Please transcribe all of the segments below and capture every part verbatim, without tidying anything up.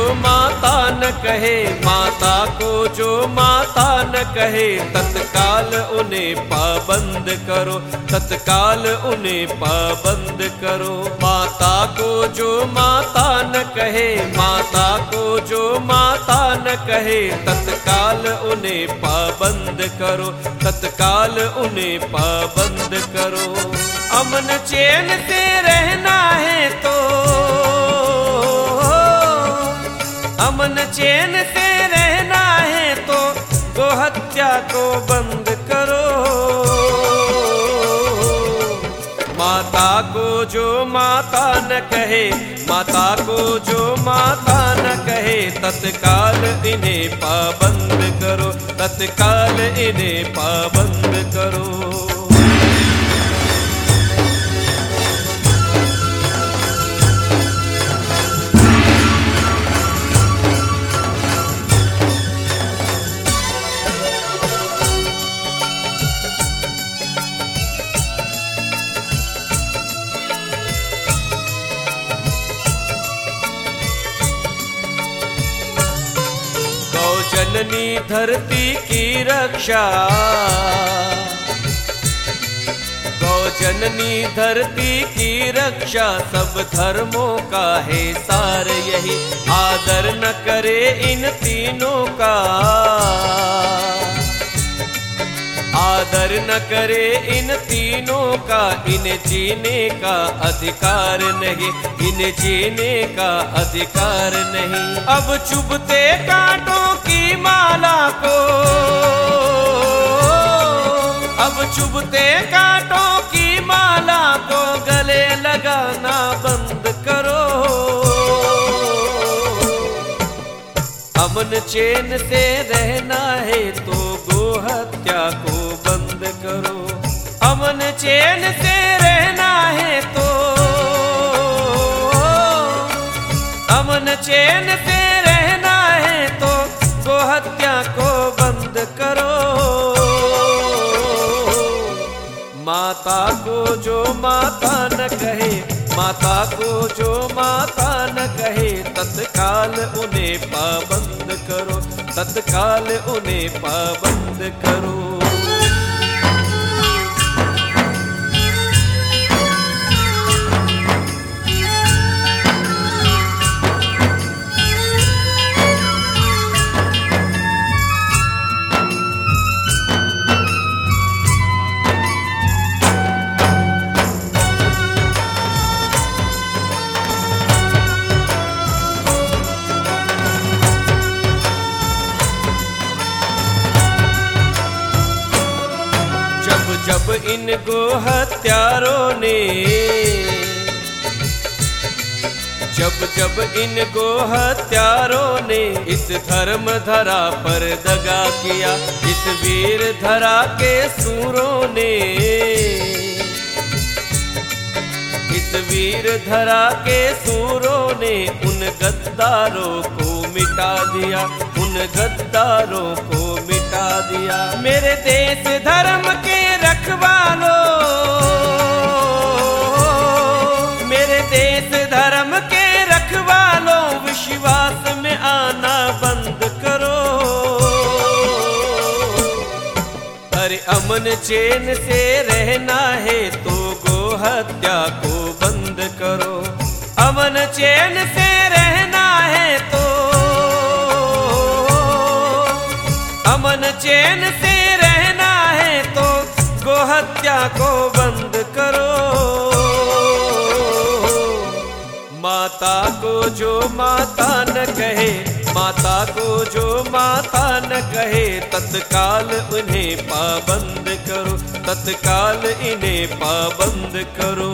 माता न कहे, माता को जो माता न कहे, तत्काल उन्हें पाबंद करो, तत्काल उन्हें पाबंद करो। माता को जो माता न कहे, माता को जो माता न कहे, तत्काल उन्हें पाबंद करो, तत्काल उन्हें पाबंद करो। अमन चैन से रहना है तो, अमन चैन से रहना है तो गोहत्या को बंद करो। माता को जो माता न कहे, माता को जो माता न कहे, तत्काल इन्हें पाबंद करो, तत्काल इन्हें पाबंद करो। जननी धरती की रक्षा, गौ जननी धरती की रक्षा, सब धर्मों का है सार यही। आदर न करे इन तीनों का, आदर न करे इन तीनों का, इन्हें जीने का अधिकार नहीं, इन्हें जीने का अधिकार नहीं। अब चुभते कांटों की माला को, अब चुभते कांटों की माला को गले लगाना बंद करो। अमन चैन से रहना है तो गोहत्या को बंद करो। अमन चैन से रहना है तो, अमन चैन से रहना है तो गोहत्या को बंद करो। माता को जो माता न कहे, माता को जो माता न कहे, तत्काल उन्हें पाबंद करो, तत्काल उन्हें पाबंद करो। जब इन गोहत्यारों ने, जब जब इन गोहत्यारों ने इस धर्म धरा पर दगा किया, इस वीर धरा के सूरों ने, इस वीर धरा के सूरों ने उन गद्दारों को मिटा दिया, उन गद्दारों को मिटा दिया। मेरे देश धर्म के रखवालों, मेरे देश धर्म के रखवालों, विश्वास में आना बंद करो। अरे अमन चैन से रहना है तो गोहत्या को बंद करो। अमन चैन से रहना है तो, अमन चैन से रहना है तो गोहत्या को बंद करो। माता को जो माता न कहे, माता को जो माता न कहे, तत्काल उन्हें पाबंद करो, तत्काल इन्हें पाबंद करो।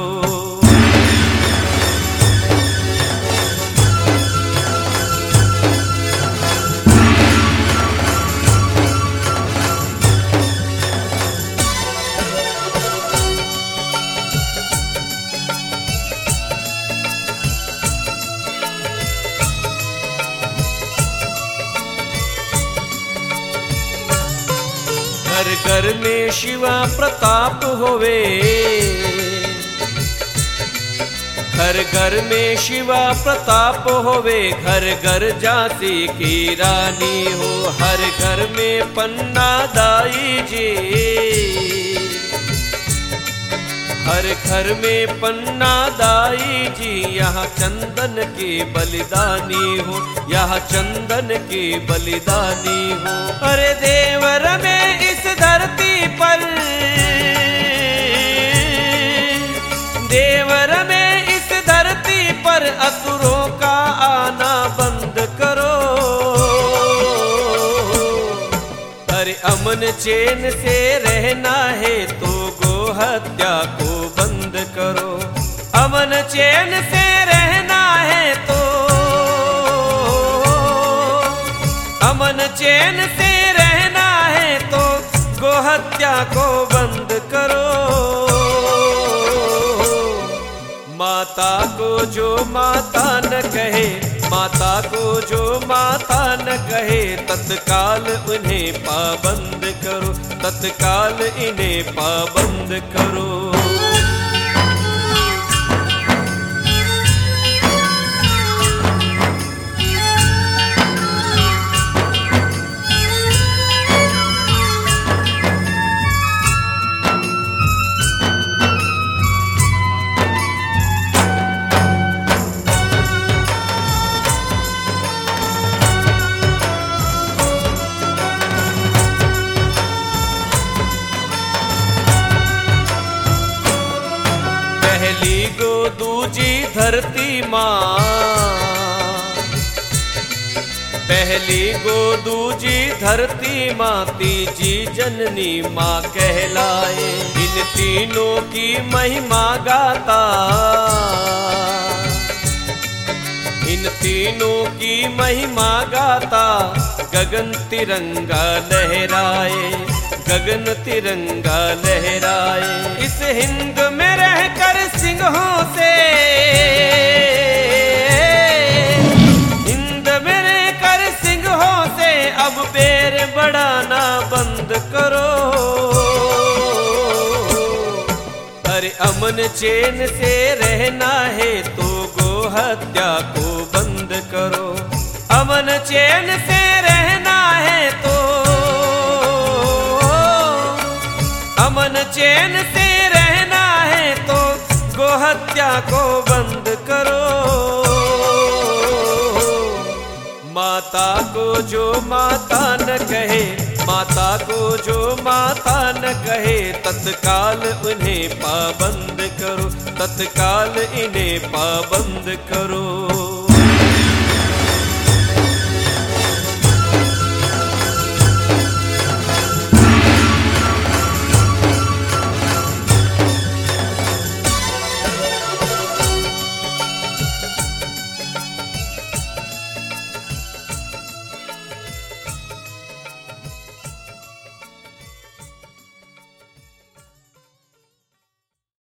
घर घर में शिवा प्रताप होवे, घर घर में शिवा प्रताप होवे, घर घर झांसी की रानी हो, हर घर में पन्ना दाई जी, हर घर में पन्ना दाई जी। यहाँ चंदन की बलिदानी हो, यहाँ चंदन की बलिदानी हो। अरे देवर में इस धरती पर, देवर में इस धरती पर असुरों का आना बंद करो। अरे अमन चैन से रहना है तो गो हत्या को बंद करो। अमन चैन से रहना है तो, अमन चैन से रहना है तो गो हत्या को बंद करो। माता को जो माता न कहे, माता को जो माता न कहे, तत्काल उन्हें पाबंद करो, तत्काल इन्हें पाबंद करो। पहली गो दूजी धरती माँ, पहली गो दूजी धरती माँ, तीजी जननी माँ कहलाए। इन तीनों की महिमा गाता, इन तीनों की महिमा गाता, गगन तिरंगा लहराए, गगन तिरंगा लहराए। इस हिंद में रहकर सिंहों से, हिंद में रहकर सिंहों से अब पैर बढ़ाना बंद करो। अरे अमन चैन से रहना है तो गो हत्या को बंद करो। अमन चैन से रहना है तो, अमन चैन से रहना है तो गो हत्या को बंद करो। माता को जो माता न कहे, माता को जो माता न कहे, तत्काल उन्हें पाबंद करो, तत्काल इन्हें पाबंद करो।